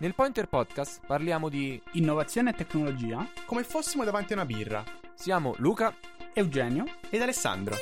Nel Pointer Podcast parliamo di innovazione e tecnologia come fossimo davanti a una birra. Siamo Luca, Eugenio ed Alessandro.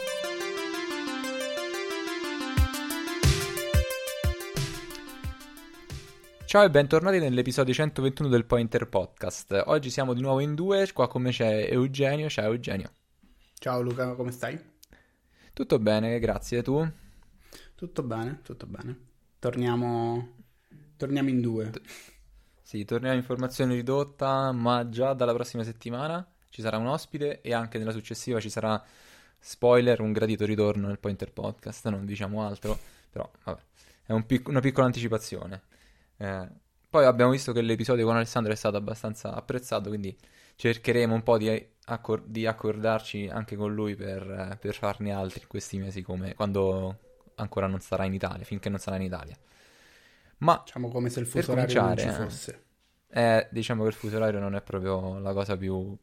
Ciao e bentornati nell'episodio 121 del Pointer Podcast. Oggi siamo di nuovo in due, qua con me c'è Eugenio. Ciao Eugenio. Ciao Luca, come stai? Tutto bene, grazie. Tu? Tutto bene. Torniamo in due. Sì, torniamo in formazione ridotta, ma già dalla prossima settimana ci sarà un ospite e anche nella successiva ci sarà, spoiler, un gradito ritorno nel Pointer Podcast, non diciamo altro, però vabbè, è una piccola anticipazione. Poi abbiamo visto che l'episodio con Alessandro è stato abbastanza apprezzato, quindi cercheremo un po' di accordarci anche con lui per farne altri in questi mesi, come quando ancora non sarà in Italia, finché non sarà in Italia. Ma diciamo come se il fuso orario non ci fosse. Diciamo che il fuso orario non è proprio la cosa più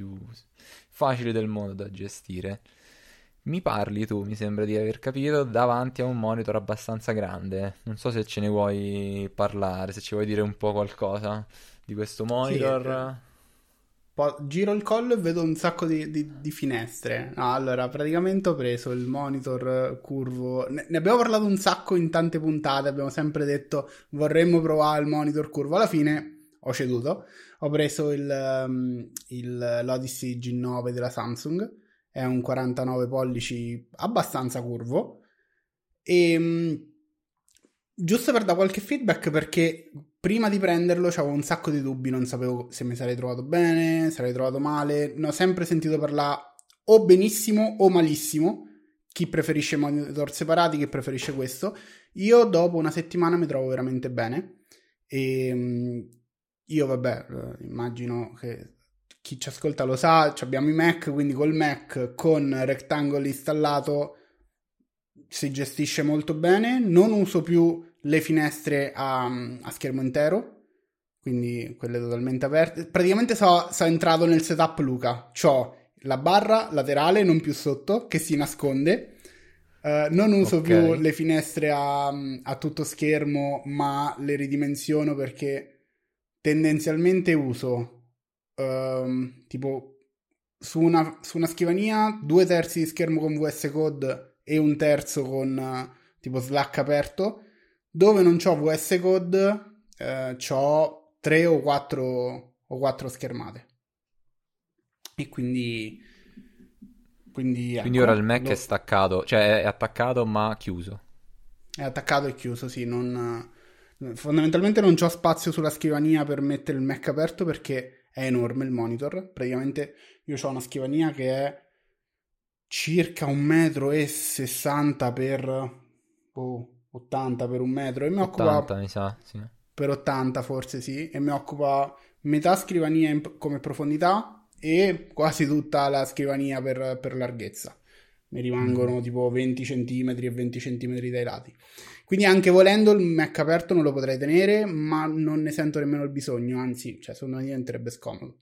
facile del mondo da gestire. Mi parli tu, mi sembra di aver capito, davanti a un monitor abbastanza grande. Non so se ce ne vuoi parlare, se ci vuoi dire un po' qualcosa di questo monitor. Sì, giro il collo e vedo un sacco di finestre. No, allora, praticamente ho preso il monitor curvo. Ne abbiamo parlato un sacco in tante puntate, abbiamo sempre detto vorremmo provare il monitor curvo. Alla fine ho ceduto. Ho preso l'Odyssey G9 della Samsung. È un 49 pollici abbastanza curvo. E giusto per dare qualche feedback, perché prima di prenderlo avevo un sacco di dubbi, non sapevo se mi sarei trovato bene, se sarei trovato male. Ne ho sempre sentito parlare o benissimo o malissimo. Chi preferisce monitor separati, chi preferisce questo. Io dopo una settimana mi trovo veramente bene. E io vabbè, immagino che chi ci ascolta lo sa, abbiamo i Mac, quindi col Mac con Rectangle installato si gestisce molto bene. Non uso più le finestre a schermo intero, quindi quelle totalmente aperte. Praticamente sono entrato nel setup Luca. C'ho la barra laterale, non più sotto, che si nasconde. Non uso più le finestre a tutto schermo, ma le ridimensiono perché tendenzialmente uso tipo su una scrivania 2/3 di schermo con VS Code e 1/3 con tipo Slack aperto. Dove non c'ho VS Code c'ho 3 o 4 schermate. E quindi ora il Mac è staccato, cioè è attaccato ma chiuso. È attaccato e chiuso, sì. Fondamentalmente non c'ho spazio sulla scrivania per mettere il Mac aperto perché è enorme il monitor. Praticamente io ho una scrivania che è circa 1,60 m per 80 per 1 metro e mi 80, occupa mi sa, sì. Per 80 forse sì, e mi occupa metà scrivania come profondità e quasi tutta la scrivania per larghezza. Mi rimangono tipo 20 cm e 20 cm dai lati. Quindi anche volendo il Mac aperto non lo potrei tenere, ma non ne sento nemmeno il bisogno, anzi, secondo me diventerebbe scomodo.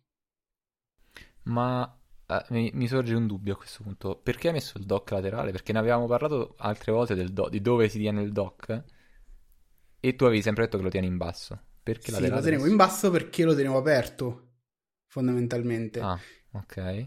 Ma mi sorge un dubbio a questo punto. Perché hai messo il dock laterale? Perché ne avevamo parlato altre volte di dove si tiene il dock e tu avevi sempre detto che lo tieni in basso. Perché sì, lo tenevo in basso perché lo tenevo aperto, fondamentalmente. Ah, ok.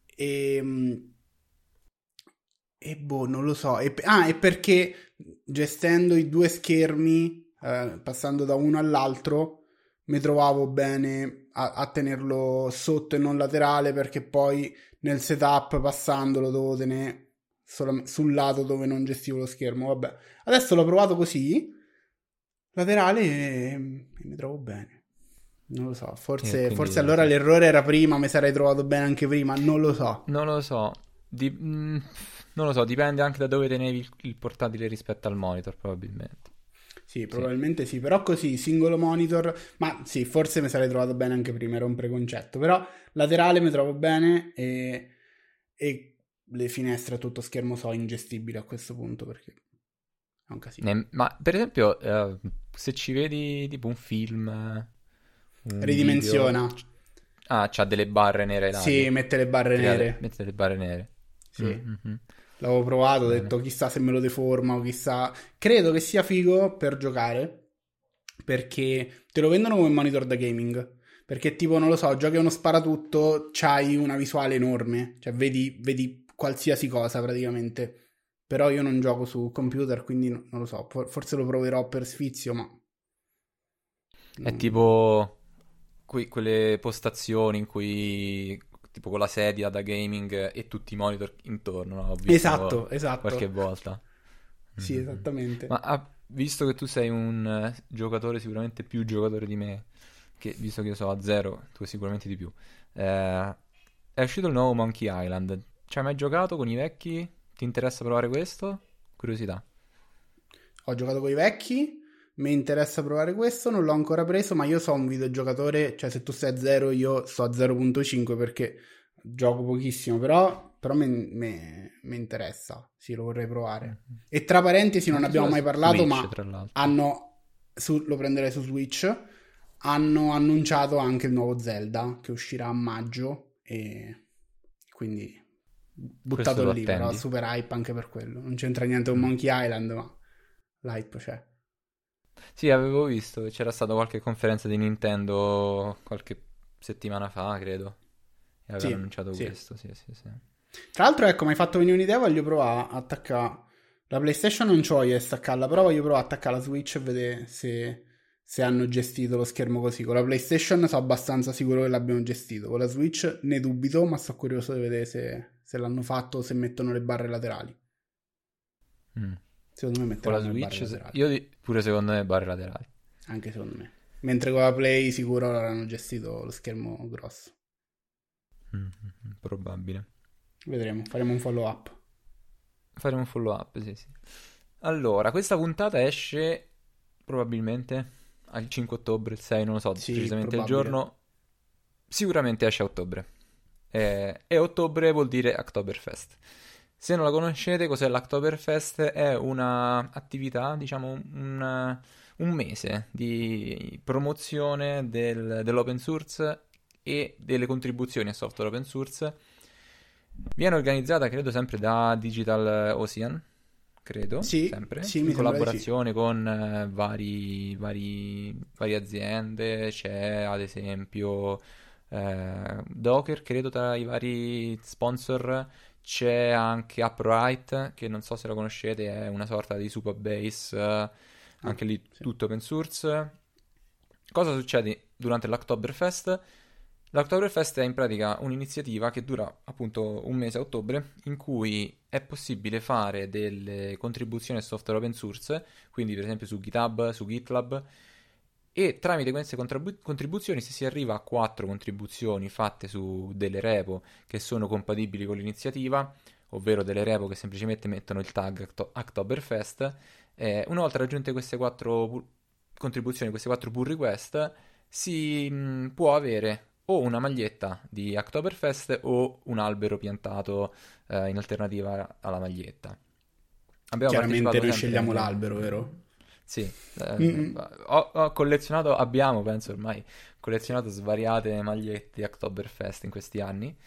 E non lo so. E perché gestendo i due schermi, passando da uno all'altro, mi trovavo bene a tenerlo sotto e non laterale, perché poi nel setup passandolo dovevo tenere solo sul lato dove non gestivo lo schermo. Vabbè, adesso l'ho provato così, laterale, e mi trovo bene. Non lo so, forse allora l'errore era prima, mi sarei trovato bene anche prima, non lo so. Non lo so, dipende anche da dove tenevi il portatile rispetto al monitor, probabilmente. Sì, probabilmente sì, però così, singolo monitor, ma sì, forse mi sarei trovato bene anche prima, era un preconcetto, però laterale mi trovo bene e le finestre a tutto schermo sono ingestibili a questo punto, perché è un casino. Ma per esempio, se ci vedi tipo un film... ridimensiona. Video... Ah, c'ha delle barre nere là. Sì, mette le barre nere. Mette le barre nere. Sì. L'avevo provato, ho detto chissà se me lo deforma o chissà. Credo che sia figo per giocare, perché te lo vendono come monitor da gaming. Perché tipo, non lo so, giochi a uno sparatutto, c'hai una visuale enorme, cioè vedi qualsiasi cosa praticamente. Però io non gioco su computer, quindi non lo so, forse lo proverò per sfizio, ma... È non- tipo quelle postazioni in cui, tipo con la sedia da gaming e tutti i monitor intorno, no? Ho visto Esatto, qualche esatto. volta. Sì, Mhm. esattamente. Ma visto che tu sei un giocatore, sicuramente più giocatore di me, che visto che io so a zero, tu sicuramente di più, è uscito il nuovo Monkey Island. Ci hai mai giocato con i vecchi? Ti interessa provare questo? Curiosità. Ho giocato con i vecchi, mi interessa provare questo, non l'ho ancora preso, ma io so un videogiocatore, cioè se tu sei a 0 io sto a 0.5 perché gioco pochissimo, però mi interessa, sì, lo vorrei provare. Mhm. E tra parentesi non Anche abbiamo sulla mai parlato, Switch, ma tra l'altro. lo prenderei su Switch, hanno annunciato anche il nuovo Zelda che uscirà a maggio e quindi Questo buttato lo lì, però attendi? super hype anche per quello. Non c'entra niente con Mm. Monkey Island, ma l'hype c'è. Sì, avevo visto che c'era stata qualche conferenza di Nintendo qualche settimana fa, credo, e avevano Sì, annunciato sì. questo, sì, sì, sì. Tra l'altro, ecco, mi hai fatto venire un'idea, voglio provare a attaccare... La PlayStation non c'ho io a staccarla, però voglio provare a attaccare la Switch e vedere se hanno gestito lo schermo così. Con la PlayStation sono abbastanza sicuro che l'abbiano gestito. Con la Switch ne dubito, ma sono curioso di vedere se l'hanno fatto o se mettono le barre laterali. Mm. Secondo me Con la metteranno le barre Switch, laterali, pure secondo me barre laterali. anche secondo me. Mentre con la Play sicuro avranno gestito lo schermo grosso. Mm, probabile. Vedremo, faremo un follow up. Faremo un follow up, sì, sì. Allora, questa puntata esce probabilmente al 5 ottobre, il 6, non lo so Sì, precisamente il probabile. giorno. Sicuramente esce a ottobre. E ottobre vuol dire Oktoberfest. Se non la conoscete, cos'è l'Oktoberfest? È una attività, diciamo, un mese di promozione dell'open source e delle contribuzioni a software open source. Viene organizzata, credo, sempre da Digital Ocean, credo, Sì, sempre, sì, in mi sembra di sì. collaborazione con varie aziende. C'è, ad esempio, Docker, credo, tra i vari sponsor. C'è anche Upright, che non so se lo conoscete, è una sorta di Supabase, Ah, anche lì sì. tutto open source. Cosa succede durante l'Oktoberfest? L'Oktoberfest è in pratica un'iniziativa che dura appunto un mese a ottobre, in cui è possibile fare delle contribuzioni a software open source, quindi per esempio su GitHub, su GitLab, e tramite queste contribuzioni, se si arriva a 4 contribuzioni fatte su delle repo che sono compatibili con l'iniziativa, ovvero delle repo che semplicemente mettono il tag Oktoberfest, una volta raggiunte queste 4 contribuzioni, queste 4 pull request, si può avere o una maglietta di Oktoberfest o un albero piantato in alternativa alla maglietta. Abbiamo Chiaramente partecipato noi sempre scegliamo nel... l'albero, vero? Sì, Mm-mm. ho collezionato, abbiamo, penso ormai, collezionato svariate magliette di Oktoberfest in questi anni.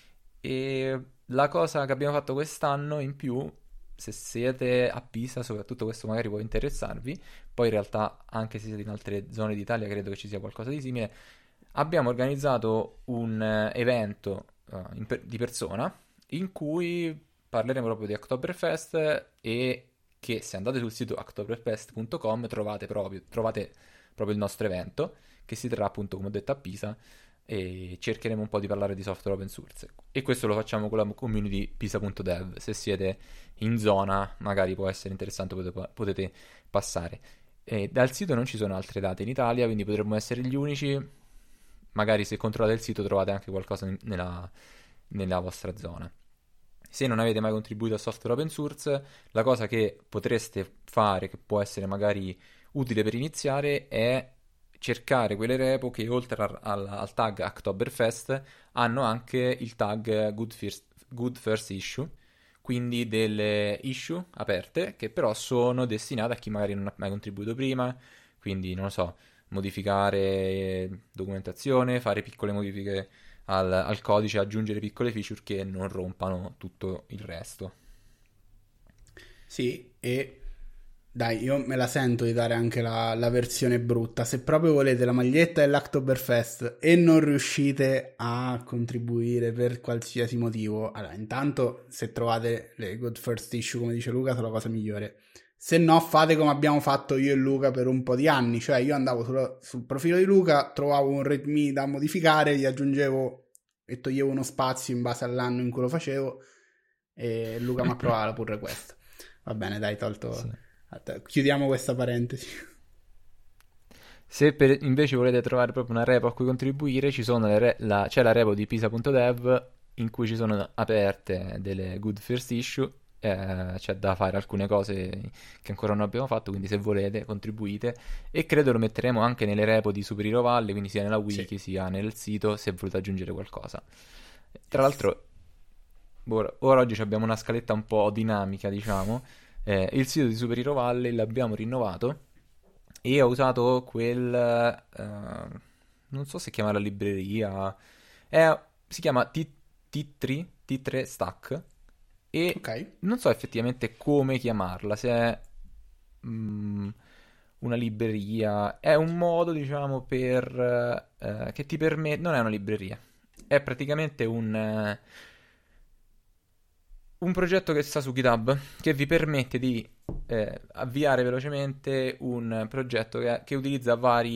E la cosa che abbiamo fatto quest'anno in più, se siete a Pisa, soprattutto questo magari può interessarvi, poi in realtà anche se siete in altre zone d'Italia credo che ci sia qualcosa di simile, abbiamo organizzato un evento di persona in cui parleremo proprio di Oktoberfest e che se andate sul sito oktoberfest.com trovate proprio il nostro evento che si terrà appunto come ho detto a Pisa e cercheremo un po' di parlare di software open source e questo lo facciamo con la community pisa.dev. Se siete in zona magari può essere interessante, potete passare. E dal sito non ci sono altre date in Italia, quindi potremmo essere gli unici. Magari se controllate il sito trovate anche qualcosa nella vostra zona. Se non avete mai contribuito a software open source, la cosa che potreste fare, che può essere magari utile per iniziare, è cercare quelle repo che oltre al tag Oktoberfest hanno anche il tag Good First Issue, quindi delle issue aperte che però sono destinate a chi magari non ha mai contribuito prima, quindi non lo so, modificare documentazione, fare piccole modifiche al codice, aggiungere piccole feature che non rompano tutto il resto. Sì, e Dai, io me la sento di dare anche la versione brutta. Se proprio volete la maglietta dell'Oktoberfest e non riuscite a contribuire per qualsiasi motivo, allora intanto se trovate le Good First Issue, come dice Luca, sono la cosa migliore. Se no, fate come abbiamo fatto io e Luca per un po' di anni, cioè io andavo sul profilo di Luca, trovavo un readme da modificare, gli aggiungevo e toglievo uno spazio in base all'anno in cui lo facevo e Luca mi approvava la pull request. Va bene, dai, tolto... Sì. Chiudiamo questa parentesi. Se invece volete trovare proprio una repo a cui contribuire, c'è la repo di pisa.dev in cui ci sono aperte delle good first issue, c'è da fare alcune cose che ancora non abbiamo fatto, quindi se volete contribuite, e credo lo metteremo anche nelle repo di Super Hero Valley, quindi sia nella wiki sia nel sito se volete aggiungere qualcosa. Tra l'altro ora oggi abbiamo una scaletta un po' dinamica, diciamo. Il sito di Super Hero Valley l'abbiamo rinnovato e ho usato non so se chiamarla libreria, si chiama T3 Stack, e Ok. non so effettivamente come chiamarla, se è una libreria, è un modo, diciamo, che ti permette, non è una libreria, è praticamente un progetto che sta su GitHub che vi permette di avviare velocemente un progetto che utilizza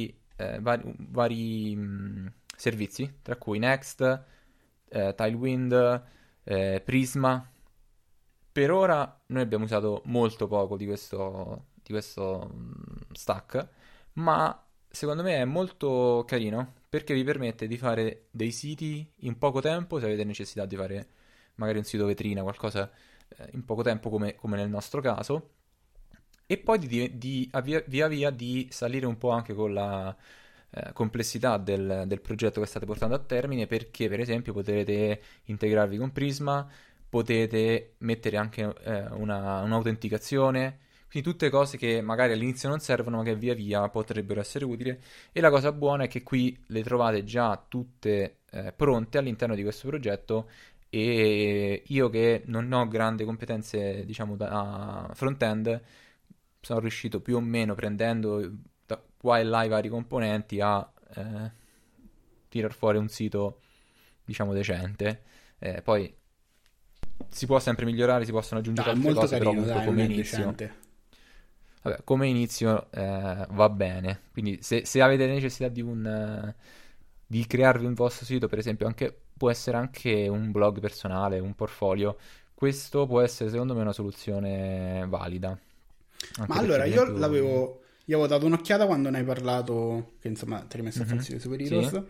vari servizi, tra cui Next, Tailwind, Prisma. Per ora noi abbiamo usato molto poco di questo stack, ma secondo me è molto carino perché vi permette di fare dei siti in poco tempo, se avete necessità di fare magari un sito vetrina, qualcosa in poco tempo come nel nostro caso, e poi via via di salire un po' anche con la complessità del progetto che state portando a termine, perché per esempio potrete integrarvi con Prisma, potete mettere anche un'autenticazione, quindi tutte cose che magari all'inizio non servono ma che via via potrebbero essere utili. E la cosa buona è che qui le trovate già tutte pronte all'interno di questo progetto, e io che non ho grandi competenze, diciamo, da front-end, sono riuscito più o meno, prendendo da qua e là i vari componenti, a tirar fuori un sito, diciamo, decente. Poi si può sempre migliorare, si possono aggiungere Dai, è altre molto cose, però carino, comunque dai, non come è inizio... decente. Vabbè, come inizio va bene. Quindi se avete necessità di crearvi un vostro sito, per esempio, può essere anche un blog personale, un portfolio, questo può essere secondo me una soluzione valida. Ma Anche perché, allora, per esempio... io avevo dato un'occhiata quando ne hai parlato, che insomma ti hai rimesso a fare il Mhm. sito di Super Sì, Heroes.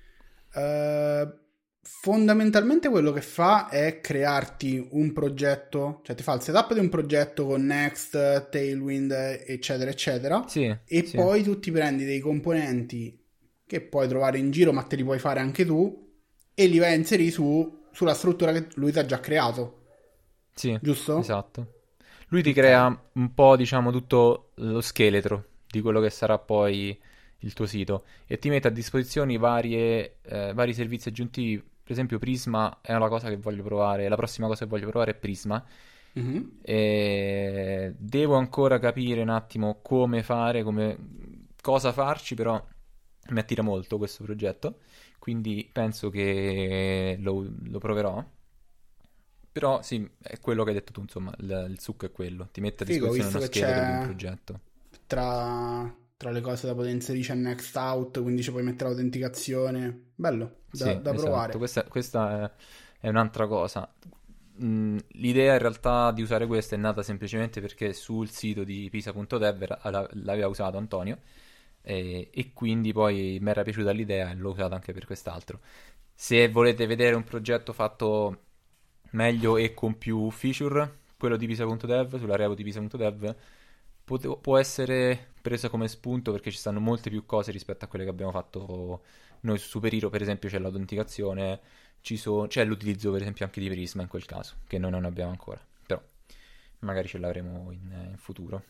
Fondamentalmente quello che fa è crearti un progetto, cioè ti fa il setup di un progetto con Next, Tailwind, eccetera, eccetera, sì, e sì, poi tu ti prendi dei componenti che puoi trovare in giro, ma te li puoi fare anche tu, e li vai a inserire sulla struttura che lui ti ha già creato, sì, giusto? esatto. Lui ti Ok. crea un po', diciamo, tutto lo scheletro di quello che sarà poi il tuo sito, e ti mette a disposizione vari servizi aggiuntivi. Per esempio, Prisma è una cosa che voglio provare. La prossima cosa che voglio provare è Prisma. Mhm. E devo ancora capire un attimo come fare, cosa farci, però mi attira molto questo progetto. Quindi penso che lo proverò. Però sì, è quello che hai detto tu, insomma, il succo è quello. Ti mette a Figo, disposizione visto uno che scheletro di un c'è progetto. tra le cose da poter inserire c'è Next Out, quindi ci puoi mettere l'autenticazione. Bello, Sì, da esatto. provare. Questa è un'altra cosa. L'idea in realtà di usare questa è nata semplicemente perché sul sito di pisa.dev l'aveva usato Antonio, e quindi poi mi era piaciuta l'idea e l'ho usata anche per quest'altro. Se volete vedere un progetto fatto meglio e con più feature, quello di pisa.dev, sulla repo di pisa.dev, può essere presa come spunto perché ci stanno molte più cose rispetto a quelle che abbiamo fatto noi su Super Hero. Per esempio c'è l'autenticazione, c'è l'utilizzo per esempio anche di Prisma in quel caso, che noi non abbiamo ancora, però magari ce l'avremo in futuro.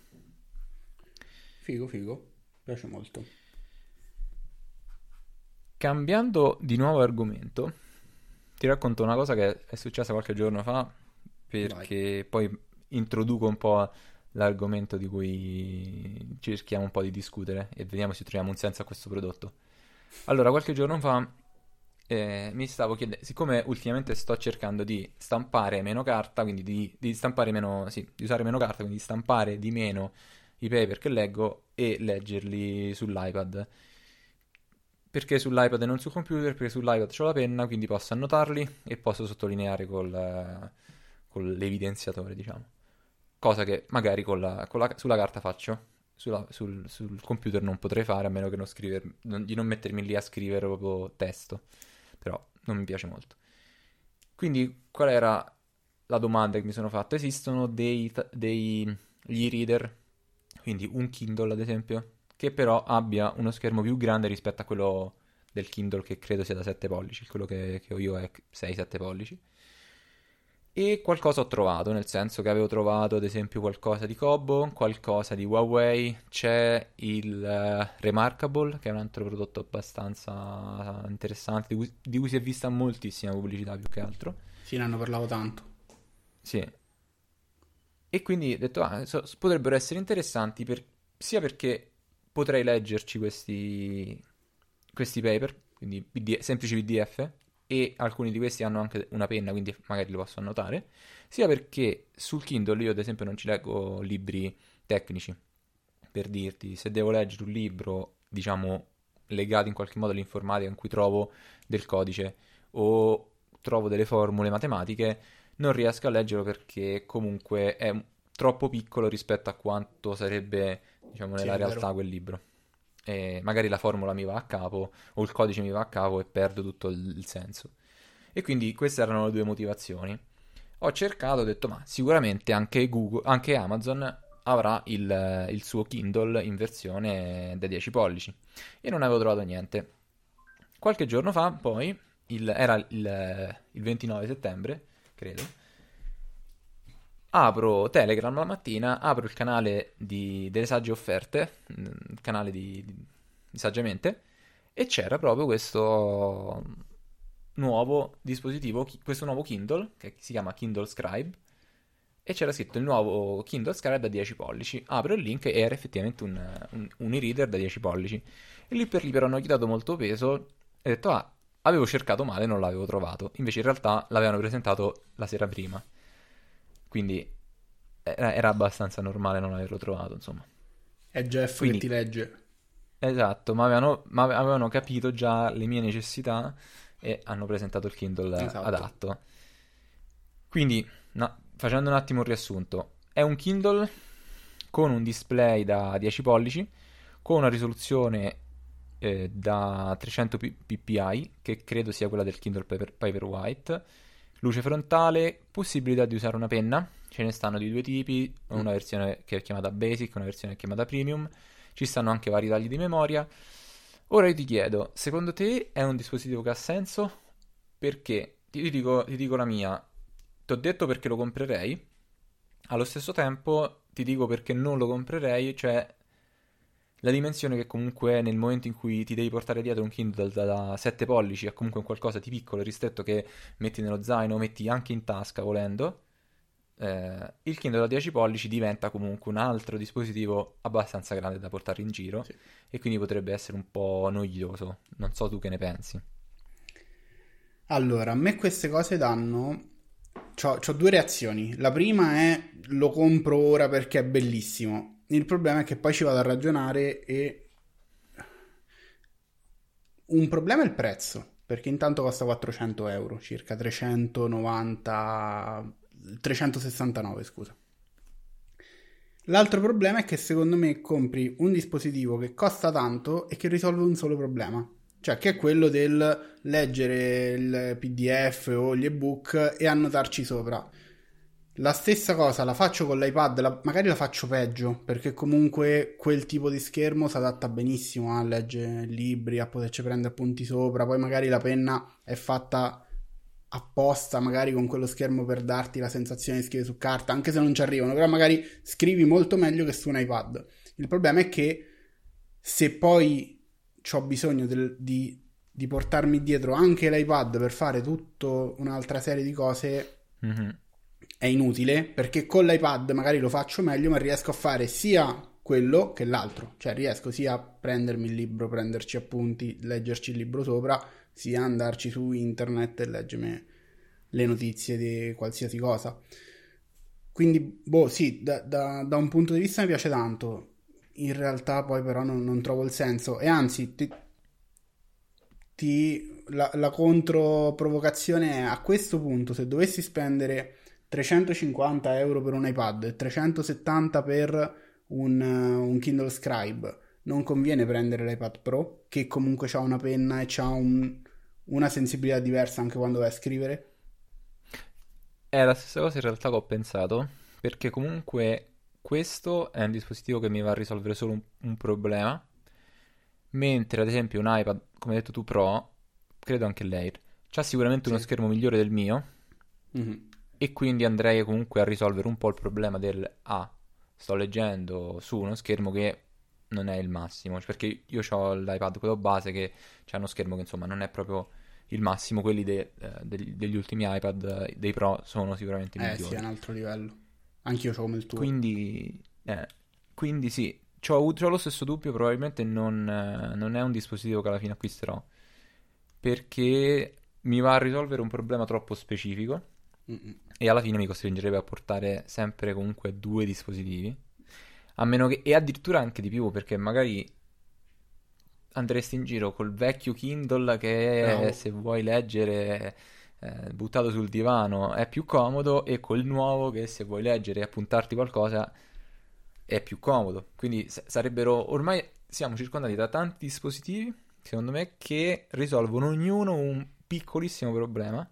Figo, figo. Piace molto. Cambiando di nuovo argomento, ti racconto una cosa che è successa qualche giorno fa, Vai. perché poi introduco un po' l'argomento di cui cerchiamo un po' di discutere e vediamo se troviamo un senso a questo prodotto. Allora, qualche giorno fa mi stavo chiedendo, siccome ultimamente sto cercando di stampare meno carta, quindi di stampare meno, sì, di usare meno carta, quindi di stampare di meno i paper che leggo e leggerli sull'iPad. Perché sull'iPad e non sul computer? Perché sull'iPad ho la penna, quindi posso annotarli e posso sottolineare con l'evidenziatore, diciamo. Cosa che magari sulla carta faccio, sul computer non potrei fare a meno che di non mettermi lì a scrivere proprio testo. Però non mi piace molto. Quindi qual era la domanda che mi sono fatto? Esistono degli e-reader, quindi un Kindle ad esempio, che però abbia uno schermo più grande rispetto a quello del Kindle che credo sia da 7 pollici, quello che ho io è 6-7 pollici. E qualcosa ho trovato, nel senso che avevo trovato ad esempio qualcosa di Kobo, qualcosa di Huawei, c'è il Remarkable, che è un altro prodotto abbastanza interessante, di cui si è vista moltissima pubblicità più che altro. Sì, ne hanno parlato tanto. Sì. E quindi ho detto, potrebbero essere interessanti sia perché potrei leggerci questi paper, quindi semplici PDF, e alcuni di questi hanno anche una penna, quindi magari li posso annotare, sia perché sul Kindle io ad esempio non ci leggo libri tecnici, per dirti, se devo leggere un libro, diciamo, legato in qualche modo all'informatica in cui trovo del codice o trovo delle formule matematiche, non riesco a leggerlo perché comunque è troppo piccolo rispetto a quanto sarebbe, diciamo, Sì, nella è realtà vero. quel libro. E magari la formula mi va a capo o il codice mi va a capo e perdo tutto il senso. E quindi queste erano le due motivazioni. Ho cercato, ho detto, ma sicuramente anche Google, anche Amazon avrà il suo Kindle in versione da 10 pollici. E non avevo trovato niente. Qualche giorno fa, poi, era il 29 settembre, credo, apro Telegram la mattina, apro il canale delle sagge offerte, il canale di Saggiamente, e c'era proprio questo nuovo dispositivo, questo nuovo Kindle, che si chiama Kindle Scribe, e c'era scritto il nuovo Kindle Scribe da 10 pollici. Apro il link e era effettivamente un e-reader da 10 pollici. E lì per lì però hanno dato molto peso e ho detto, avevo cercato male, non l'avevo trovato. Invece in realtà l'avevano presentato la sera prima. Quindi era abbastanza normale non averlo trovato, insomma. È Jeff che Quindi, ti legge. esatto, ma avevano capito già le mie necessità e hanno presentato il Kindle Esatto. adatto. Quindi, facendo un attimo un riassunto, è un Kindle con un display da 10 pollici, con una risoluzione da 300 ppi, che credo sia quella del Kindle Paperwhite, luce frontale, possibilità di usare una penna, ce ne stanno di due tipi, una versione che è chiamata Basic, una versione che è chiamata Premium, ci stanno anche vari tagli di memoria. Ora io ti chiedo, secondo te è un dispositivo che ha senso? Perché? Ti dico la mia, ti ho detto perché lo comprerei, allo stesso tempo ti dico perché non lo comprerei, cioè la dimensione che comunque nel momento in cui ti devi portare dietro un Kindle da 7 pollici è comunque un qualcosa di piccolo, ristretto che metti nello zaino, metti anche in tasca volendo, il Kindle da 10 pollici diventa comunque un altro dispositivo abbastanza grande da portare in giro Sì. e quindi potrebbe essere un po' noioso. Non so tu che ne pensi. Allora, a me queste cose danno. C'ho due reazioni. La prima è lo compro ora perché è bellissimo. Il problema è che poi ci vado a ragionare e un problema è il prezzo, perché intanto costa 400 euro, circa 390, 369, scusa. L'altro problema è che secondo me compri un dispositivo che costa tanto e che risolve un solo problema. Cioè, che è quello del leggere il PDF o gli ebook e annotarci sopra. La stessa cosa la faccio con l'iPad, magari la faccio peggio, perché comunque quel tipo di schermo si adatta benissimo a leggere libri, a poterci prendere appunti sopra, poi magari la penna è fatta apposta, magari con quello schermo per darti la sensazione di scrivere su carta, anche se non ci arrivano, però magari scrivi molto meglio che su un iPad. Il problema è che se poi ho bisogno di portarmi dietro anche l'iPad per fare tutta un'altra serie di cose, Mhm. è inutile, perché con l'iPad magari lo faccio meglio, ma riesco a fare sia quello che l'altro, cioè riesco sia a prendermi il libro, prenderci appunti, leggerci il libro sopra, sia andarci su internet e leggermi le notizie di qualsiasi cosa. Quindi, sì, da un punto di vista mi piace tanto, in realtà poi però non trovo il senso, e anzi la controprovocazione è: a questo punto, se dovessi spendere 350 euro per un iPad e 370 per un Kindle Scribe, non conviene prendere l'iPad Pro, che comunque ha una penna e ha una sensibilità diversa anche quando vai a scrivere? È la stessa cosa in realtà che ho pensato, perché comunque questo è un dispositivo che mi va a risolvere solo un problema, mentre ad esempio un iPad, come hai detto tu, Pro, credo anche l'Air, c'ha sicuramente uno Sì. schermo migliore del mio, Mhm. e quindi andrei comunque a risolvere un po' il problema del sto leggendo su uno schermo che non è il massimo, perché io ho l'iPad quello base che c'ha uno schermo che insomma non è proprio il massimo. Quelli degli ultimi iPad dei Pro sono sicuramente i Sì, è migliori. un altro livello. Anch'io c'ho come il tuo. Quindi, quindi sì, c'ho lo stesso dubbio, probabilmente non è un dispositivo che alla fine acquisterò, perché mi va a risolvere un problema troppo specifico Mm-mm. e alla fine mi costringerebbe a portare sempre comunque due dispositivi, a meno che, e addirittura anche di più, perché magari andresti in giro col vecchio Kindle che Bravo. se vuoi leggere buttato sul divano è più comodo, e col nuovo che se vuoi leggere e appuntarti qualcosa è più comodo. Quindi sarebbero, ormai siamo circondati da tanti dispositivi, secondo me, che risolvono ognuno un piccolissimo problema,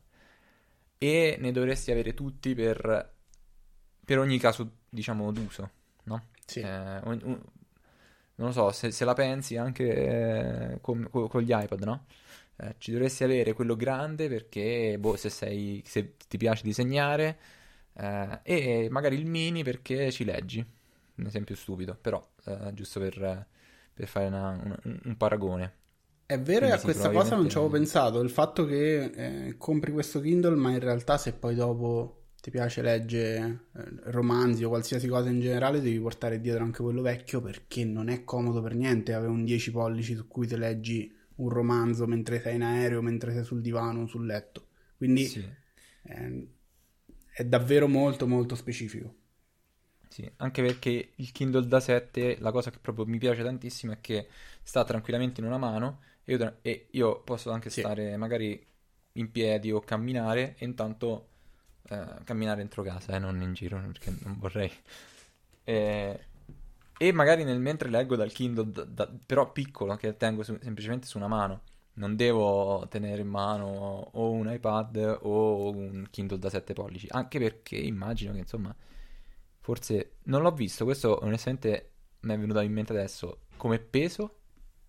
e ne dovresti avere tutti per ogni caso, diciamo, d'uso, no? Sì. Non lo so, se la pensi anche con gli iPad, no? Ci dovresti avere quello grande perché, boh, se ti piace disegnare, e magari il mini perché ci leggi. Un esempio stupido, però, giusto per fare un paragone. È vero, e Quindi a sì, questa cosa non ci avevo probabilmente pensato. Il fatto che compri questo Kindle, ma in realtà se poi dopo ti piace leggere romanzi o qualsiasi cosa in generale, devi portare dietro anche quello vecchio, perché non è comodo per niente avere un 10 pollici su cui te leggi un romanzo mentre sei in aereo, mentre sei sul divano o sul letto. Quindi sì. eh, è davvero molto molto specifico. Sì, anche perché il Kindle da 7, la cosa che proprio mi piace tantissimo è che sta tranquillamente in una mano, e io posso anche Sì. stare magari in piedi o camminare, e intanto camminare dentro casa, non in giro, perché non vorrei. E, e magari mentre leggo dal Kindle, però piccolo, che tengo semplicemente su una mano. Non devo tenere in mano o un iPad o un Kindle da 7 pollici, anche perché immagino che insomma, forse non l'ho visto, questo onestamente mi è venuto in mente adesso come peso,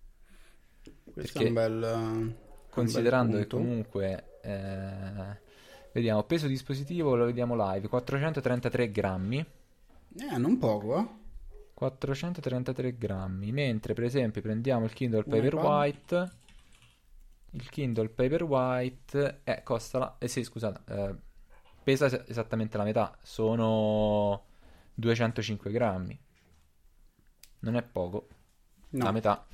Questo perché è un bel considerando che punto. comunque, vediamo, peso dispositivo, lo vediamo live, 433 grammi. Non poco, eh? 433 grammi, mentre per esempio prendiamo Un iPad? Il Kindle Paperwhite costa sì, scusate, pesa esattamente la metà, sono 205 grammi, non è poco, la No. metà,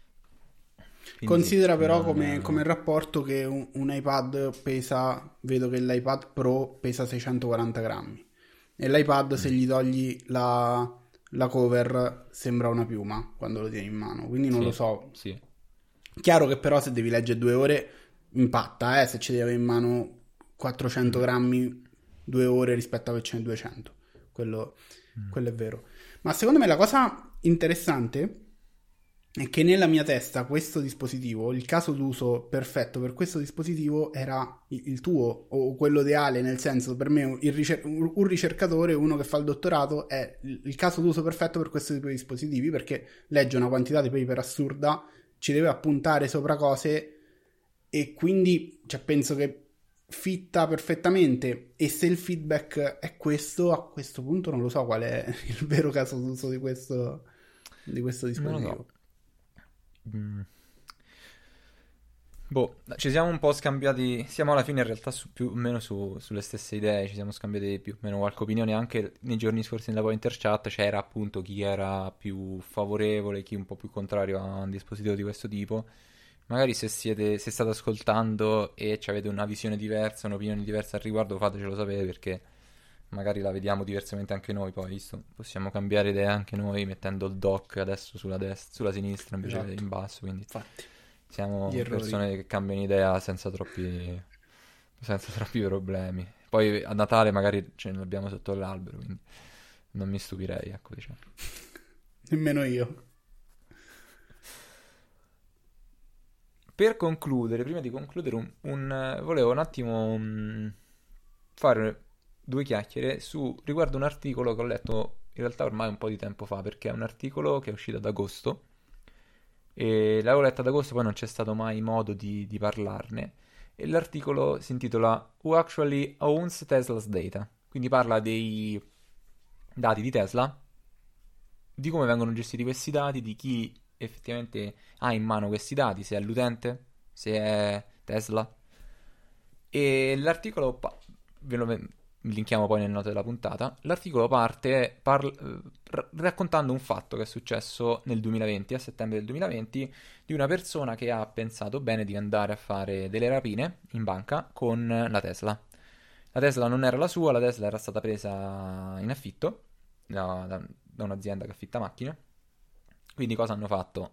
quindi sì, Considera però come non... rapporto che un iPad pesa, vedo che l'iPad Pro pesa 640 grammi e l'iPad, se mm, gli togli la cover, sembra una piuma quando lo tieni in mano, quindi non lo sì, so. sì, Chiaro che però se devi leggere 2 ore impatta, se ci devi avere in mano 400 mm, grammi 2 ore rispetto a che ce ne 200, quello, mm, quello è vero. Ma secondo me la cosa interessante è che nella mia testa questo dispositivo, il caso d'uso perfetto per questo dispositivo era il tuo o quello ideale, nel senso, per me un ricercatore, uno che fa il dottorato, è il caso d'uso perfetto per questo tipo di dispositivi, perché legge una quantità di paper assurda, ci deve appuntare sopra cose, e quindi cioè, penso che fitta perfettamente. E se il feedback è questo, a questo punto non lo so qual è il vero caso d'uso di questo non lo so. dispositivo. Mm. Boh, ci siamo un po' scambiati, siamo alla fine in realtà più o meno sulle stesse idee, ci siamo scambiati più o meno qualche opinione anche nei giorni scorsi nella Pointer Chat, c'era appunto chi era più favorevole, chi un po' più contrario a un dispositivo di questo tipo. Magari se state ascoltando e avete una visione diversa, un'opinione diversa al riguardo, fatecelo sapere perché magari la vediamo diversamente anche noi, poi visto, possiamo cambiare idea anche noi mettendo il dock adesso sulla sinistra invece Esatto. in basso, quindi Infatti, siamo gli errori. persone che cambiano idea senza troppi problemi. Poi a Natale magari ce ne abbiamo sotto l'albero, quindi non mi stupirei, ecco, diciamo. Nemmeno io. Per concludere, prima di concludere, volevo un attimo fare due chiacchiere riguardo un articolo che ho letto in realtà ormai un po' di tempo fa, perché è un articolo che è uscito ad agosto e l'avevo letto ad agosto, poi non c'è stato mai modo di parlarne. E l'articolo si intitola Who Actually Owns Tesla's Data? Quindi parla dei dati di Tesla, di come vengono gestiti questi dati, di chi effettivamente ha in mano questi dati, se è l'utente, se è Tesla. E l'articolo, ve lo linkiamo poi nelle note della puntata, l'articolo parte raccontando un fatto che è successo nel 2020, a settembre del 2020, di una persona che ha pensato bene di andare a fare delle rapine in banca con la Tesla. La Tesla non era la sua, la Tesla era stata presa in affitto da un'azienda che affitta macchine. Quindi cosa hanno fatto?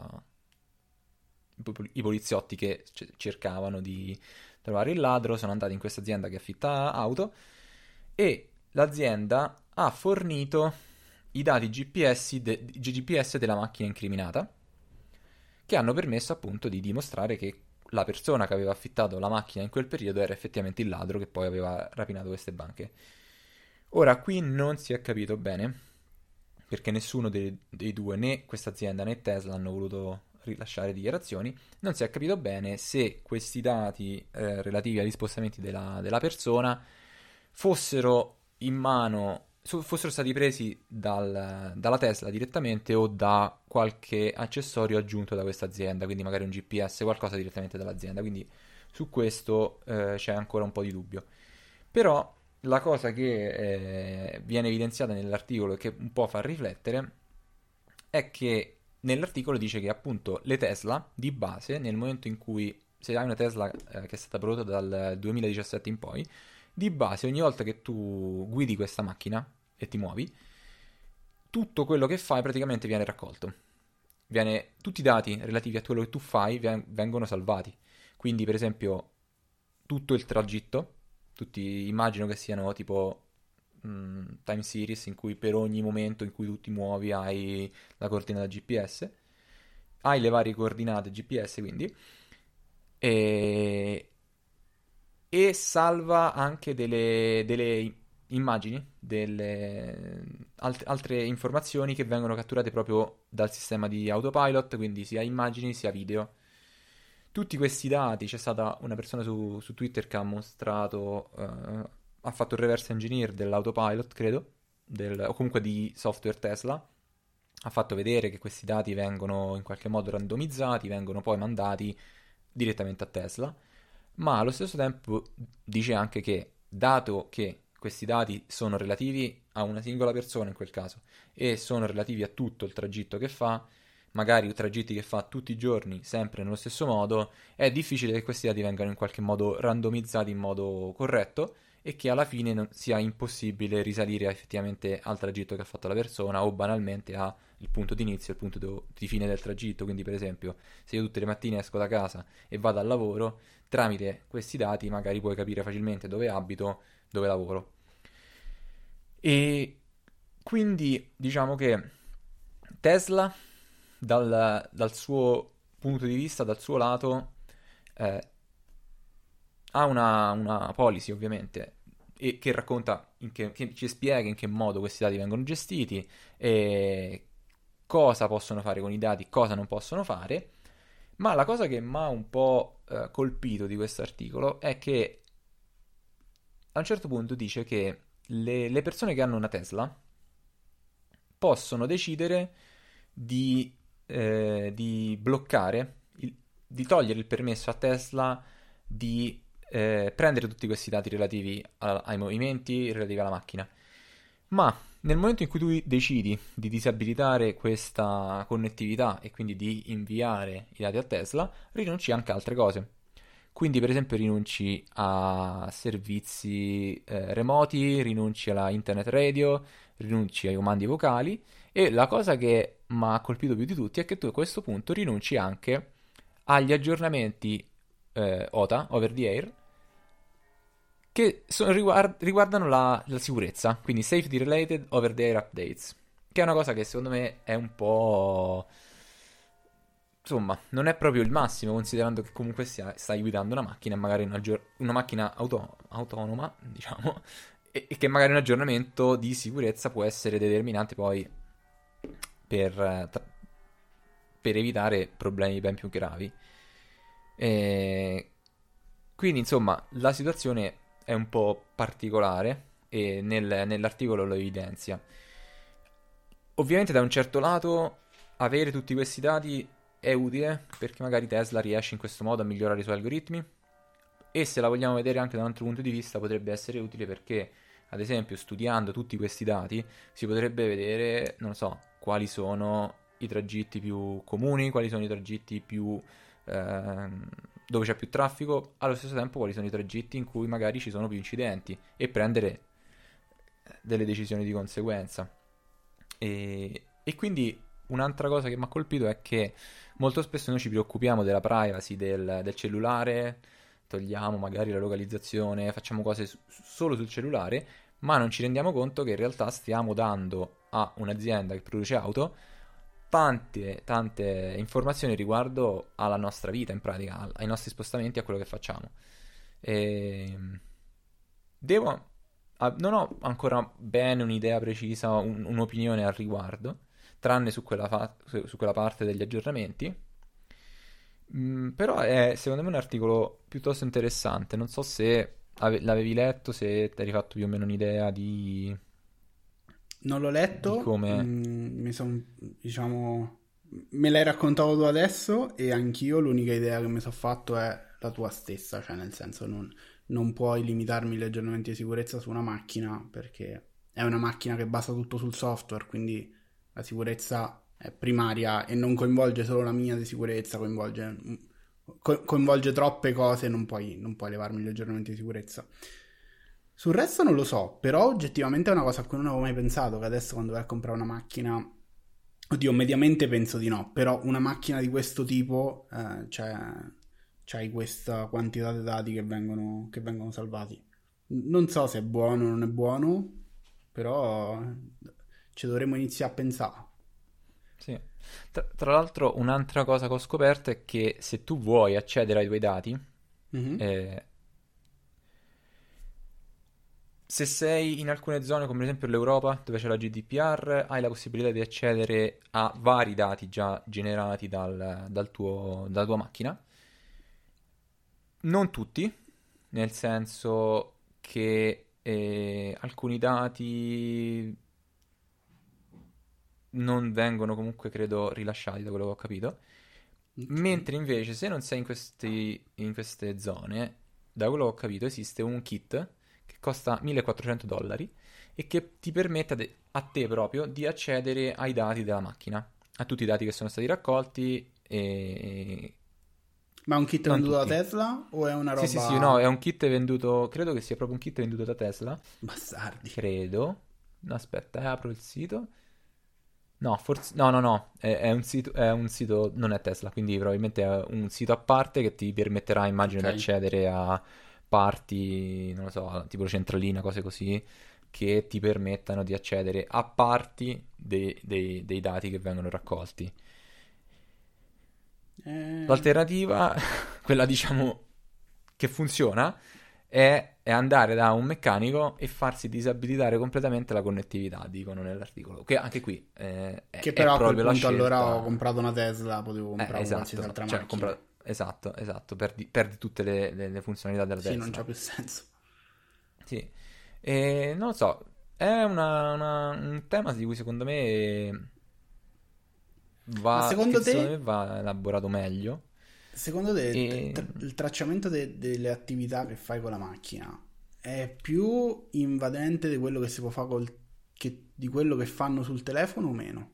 I poliziotti che cercavano di trovare il ladro sono andati in questa azienda che affitta auto e l'azienda ha fornito i dati GPS della macchina incriminata che hanno permesso appunto di dimostrare che la persona che aveva affittato la macchina in quel periodo era effettivamente il ladro che poi aveva rapinato queste banche. Ora, qui non si è capito bene, perché nessuno dei due, né questa azienda né Tesla, hanno voluto rilasciare dichiarazioni. Non si è capito bene se questi dati relativi agli spostamenti della persona fossero in mano, fossero stati presi dalla Tesla direttamente o da qualche accessorio aggiunto da questa azienda, quindi magari un GPS, qualcosa direttamente dall'azienda. Quindi su questo c'è ancora un po' di dubbio. Però la cosa che viene evidenziata nell'articolo e che un po' fa riflettere è che nell'articolo dice che appunto le Tesla di base, nel momento in cui se hai una Tesla che è stata prodotta dal 2017 in poi, di base ogni volta che tu guidi questa macchina e ti muovi, tutto quello che fai praticamente viene raccolto. Tutti i dati relativi a quello che tu fai vengono salvati. Quindi per esempio tutto il tragitto, immagino che siano tipo time series in cui per ogni momento in cui tu ti muovi hai la coordinata GPS, hai le varie coordinate GPS quindi, e, e salva anche delle immagini, altre informazioni che vengono catturate proprio dal sistema di autopilot, quindi sia immagini sia video. Tutti questi dati, c'è stata una persona su Twitter che ha mostrato, ha fatto il reverse engineer dell'autopilot, credo, o comunque di software Tesla. Ha fatto vedere che questi dati vengono in qualche modo randomizzati, vengono poi mandati direttamente a Tesla, ma allo stesso tempo dice anche che, dato che questi dati sono relativi a una singola persona in quel caso e sono relativi a tutto il tragitto che fa, magari tragitti che fa tutti i giorni, sempre nello stesso modo, è difficile che questi dati vengano in qualche modo randomizzati in modo corretto e che alla fine sia impossibile risalire effettivamente al tragitto che ha fatto la persona o banalmente al punto di inizio e il punto di fine del tragitto. Quindi, per esempio, se io tutte le mattine esco da casa e vado al lavoro, tramite questi dati magari puoi capire facilmente dove abito, dove lavoro. E quindi diciamo che Tesla dal suo punto di vista, dal suo lato, eh, ha una policy ovviamente e che racconta, che ci spiega in che modo questi dati vengono gestiti e cosa possono fare con i dati, cosa non possono fare. Ma la cosa che mi ha un po' colpito di questo articolo è che a un certo punto dice che le persone che hanno una Tesla possono decidere di bloccare di togliere il permesso a Tesla di prendere tutti questi dati relativi ai movimenti, relativi alla macchina. Ma nel momento in cui tu decidi di disabilitare questa connettività e quindi di inviare i dati a Tesla, rinunci anche a altre cose. Quindi, per esempio, rinunci a servizi remoti, rinunci alla internet radio, rinunci ai comandi vocali. E la cosa che mi ha colpito più di tutti è che tu a questo punto rinunci anche agli aggiornamenti OTA, over the air, che riguardano la sicurezza, quindi Safety Related Over the Air Updates, che è una cosa che secondo me è un po'... Insomma, non è proprio il massimo, considerando che comunque stai guidando una macchina, magari una macchina autonoma, diciamo, e che magari un aggiornamento di sicurezza può essere determinante poi per evitare problemi ben più gravi. E quindi, insomma, la situazione è un po' particolare e nell'articolo lo evidenzia. Ovviamente, da un certo lato, avere tutti questi dati è utile perché magari Tesla riesce in questo modo a migliorare i suoi algoritmi, e se la vogliamo vedere anche da un altro punto di vista potrebbe essere utile perché, ad esempio, studiando tutti questi dati si potrebbe vedere, non lo so, quali sono i tragitti più comuni, quali sono i tragitti più dove c'è più traffico, allo stesso tempo quali sono i tragitti in cui magari ci sono più incidenti, e prendere delle decisioni di conseguenza. E quindi un'altra cosa che mi ha colpito è che molto spesso noi ci preoccupiamo della privacy del cellulare, togliamo magari la localizzazione, facciamo cose solo sul cellulare, ma non ci rendiamo conto che in realtà stiamo dando a un'azienda che produce auto tante informazioni riguardo alla nostra vita, in pratica, ai nostri spostamenti, a quello che facciamo. E... Non ho ancora bene un'idea precisa, un'opinione al riguardo, tranne su quella parte degli aggiornamenti. Però è secondo me un articolo piuttosto interessante. Non so se l'avevi letto, se ti eri fatto più o meno un'idea di Non l'ho letto, come... diciamo, me l'hai raccontato tu adesso e anch'io l'unica idea che mi sono fatto è la tua stessa, cioè nel senso non puoi limitarmi gli aggiornamenti di sicurezza su una macchina perché è una macchina che basa tutto sul software, quindi la sicurezza è primaria e non coinvolge solo la mia di sicurezza, coinvolge troppe cose, non puoi levarmi gli aggiornamenti di sicurezza. Sul resto non lo so, però oggettivamente è una cosa a cui non avevo mai pensato, che adesso quando vai a comprare una macchina, oddio, mediamente penso di no, però una macchina di questo tipo, c'hai questa quantità di dati che vengono salvati. Non so se è buono o non è buono, però ci dovremmo iniziare a pensare. Sì. Tra l'altro, un'altra cosa che ho scoperto è che se tu vuoi accedere ai tuoi dati, Mhm. se sei in alcune zone, come ad esempio l'Europa, dove c'è la GDPR, hai la possibilità di accedere a vari dati già generati dalla tua macchina. Non tutti, nel senso che alcuni dati non vengono comunque, credo, rilasciati da quello che ho capito. Ok. Mentre invece se non sei in queste zone, da quello che ho capito, esiste un kit che costa $1.400 e che ti permette a te proprio di accedere ai dati della macchina, a tutti i dati che sono stati raccolti e... Ma è un kit Non venduto da tutti. Tesla o è una Sì, sì, sì, no, è roba... un kit venduto, credo che sia proprio un kit venduto da Tesla, Bastardi. credo. No, aspetta, apro il sito. No, forse no, no, no, è un sito, non è Tesla, quindi probabilmente è un sito a parte che ti permetterà, immagino, Ok. di accedere a parti, non lo so, tipo centralina, cose così, che ti permettano di accedere a parti dei dati che vengono raccolti. Eh, L'alternativa, quella diciamo che funziona, è andare da un meccanico e farsi disabilitare completamente la connettività, dicono nell'articolo. Che anche qui Che è però a quel proprio la punto allora ho scelta. comprato una Tesla, potevo comprare Esatto, qualsiasi altra esatto. Cioè, macchina. esatto, esatto, perdi tutte le funzionalità della Sì, non Tesla. c'ha più senso. Sì. E non lo so, è un tema di cui secondo me Ma secondo secondo me te, va elaborato meglio. Secondo te E il tracciamento delle attività che fai con la macchina è più invadente di quello che si può fare di quello che fanno sul telefono o meno?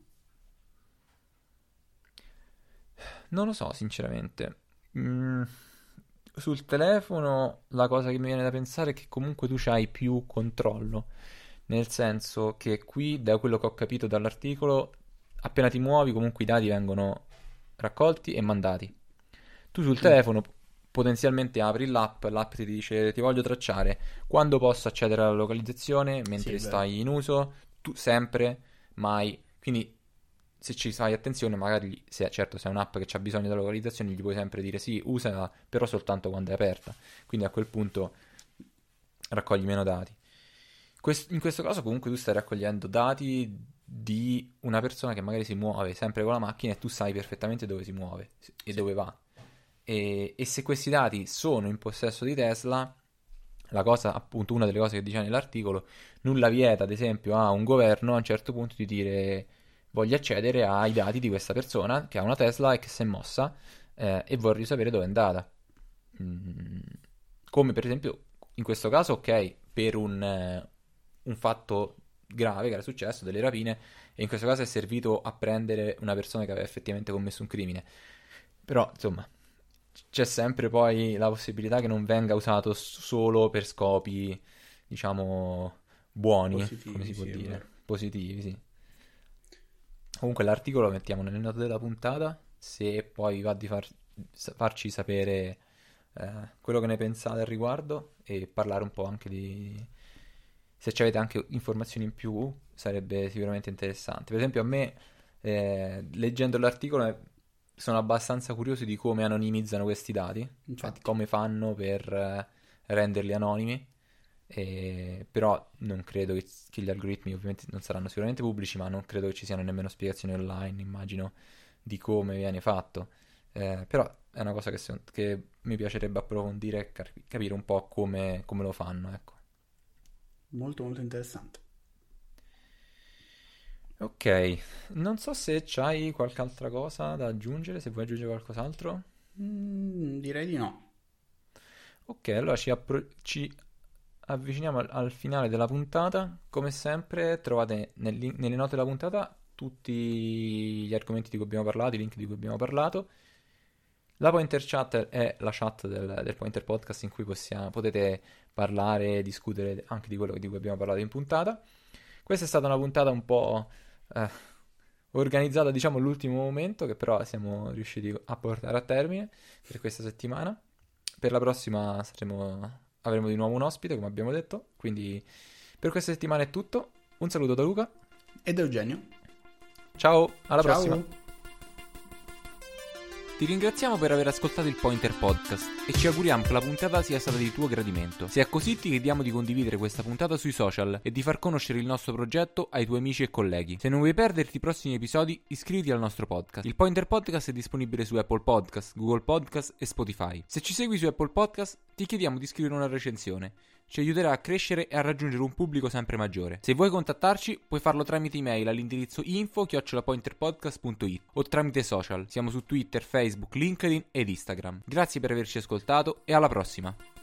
non lo so, sinceramente. Mm, sul telefono la cosa che mi viene da pensare è che comunque tu c'hai più controllo, nel senso che qui, da quello che ho capito dall'articolo, appena ti muovi comunque i dati vengono raccolti e mandati. Tu sul Mm. telefono potenzialmente apri l'app ti dice ti voglio tracciare, quando posso accedere alla localizzazione, Sì, è mentre vero. stai in uso, tu sempre, mai. Quindi se ci fai attenzione, magari certo se è un'app che ha bisogno della localizzazione gli puoi sempre dire sì, usala, però soltanto quando è aperta. Quindi a quel punto raccogli meno dati. In questo caso comunque tu stai raccogliendo dati di una persona che magari si muove sempre con la macchina e tu sai perfettamente dove si muove e Sì. dove va. E se questi dati sono in possesso di Tesla, la cosa, appunto, una delle cose che dice nell'articolo, nulla vieta, ad esempio, a un governo a un certo punto di dire voglio accedere ai dati di questa persona che ha una Tesla e che si è mossa e vorrei sapere dove è andata. Mm, come per esempio in questo caso, ok, per un fatto grave che era successo, delle rapine, e in questo caso è servito a prendere una persona che aveva effettivamente commesso un crimine. Però, insomma, c'è sempre poi la possibilità che non venga usato solo per scopi, diciamo, buoni, come Positivi, si può sì, è dire, vero. positivi, sì. Comunque l'articolo lo mettiamo nelle note della puntata, se poi va di farci sapere quello che ne pensate al riguardo e parlare un po' anche di... Se ci avete anche informazioni in più sarebbe sicuramente interessante. Per esempio a me, leggendo l'articolo, sono abbastanza curioso di come anonimizzano questi dati, cioè di Infatti. come fanno per renderli anonimi. Però non credo che gli algoritmi ovviamente non saranno sicuramente pubblici, ma non credo che ci siano nemmeno spiegazioni online, immagino, di come viene fatto. Però è una cosa che mi piacerebbe approfondire e capire un po' come lo fanno, ecco. Molto molto interessante. Ok, non so se c'hai qualche altra cosa da aggiungere, se vuoi aggiungere qualcos'altro. Direi di no. Ok, allora ci avviciniamo al finale della puntata. Come sempre, trovate nelle note della puntata tutti gli argomenti di cui abbiamo parlato, i link di cui abbiamo parlato. La Pointer Chat è la chat del Pointer Podcast in cui potete parlare e discutere anche di quello di cui abbiamo parlato in puntata. Questa è stata una puntata un po' eh, organizzata, diciamo, all'ultimo momento, che però siamo riusciti a portare a termine per questa settimana. Per la prossima avremo di nuovo un ospite, come abbiamo detto. Quindi per questa settimana è tutto. Un saluto da Luca. Ed Eugenio. Ciao, alla prossima. Ciao. Ti ringraziamo per aver ascoltato il Pointer Podcast e ci auguriamo che la puntata sia stata di tuo gradimento. Se è così ti chiediamo di condividere questa puntata sui social e di far conoscere il nostro progetto ai tuoi amici e colleghi. Se non vuoi perderti i prossimi episodi, iscriviti al nostro podcast. Il Pointer Podcast è disponibile su Apple Podcast, Google Podcast e Spotify. Se ci segui su Apple Podcast, ti chiediamo di scrivere una recensione. Ci aiuterà a crescere e a raggiungere un pubblico sempre maggiore. Se vuoi contattarci, puoi farlo tramite email all'indirizzo info@pointerpodcast.it o tramite social. Siamo su Twitter, Facebook, LinkedIn ed Instagram. Grazie per averci ascoltato e alla prossima!